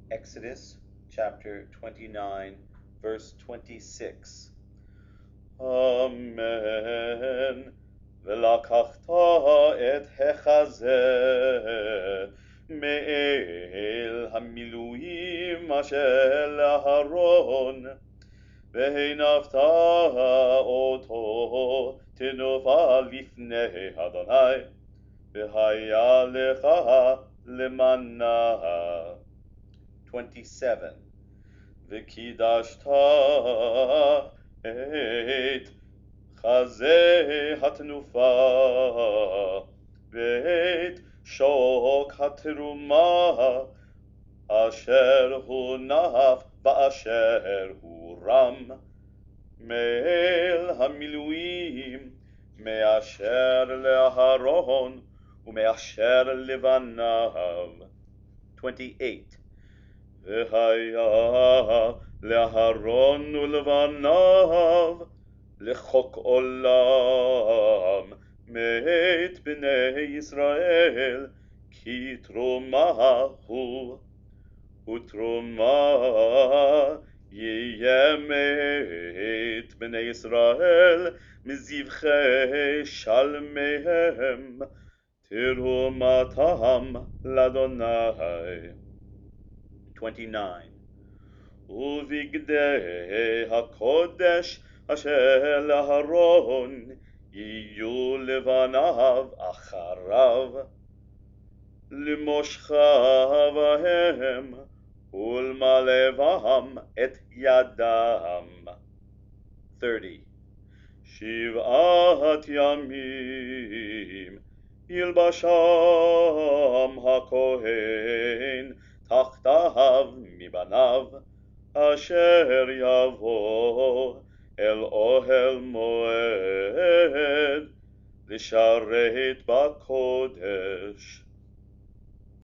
Exodus chapter 29, verse 26. Amen. ולקחת את החזה מאל המילואים אשר לאהרון, והנפת אותו תנופה לפני אדוני, והיה לך למנה. 27. וקידשת את חזה התנופה ואת שוק התרומה אשר הונף ואשר הורם מאל המילואים מאשר לאהרון ומאשר לבניו. 28. והיה לאהרון ולבניו לחוק עולם מאת בני ישראל, כי תרומה הוא, ותרומה יהיה מאת בני ישראל מזבחי שלמיהם, תרומתם לאדוני. 29. ובגדי הקודש אשר לאהרון יהיו לבניו אחריו, למושך בהם ולמלא בהם את ידם. 30. 7 ימים ילבשם הכהן תחתיו מבניו, אשר יבוא אל אוהל מועד לשרת בקודש.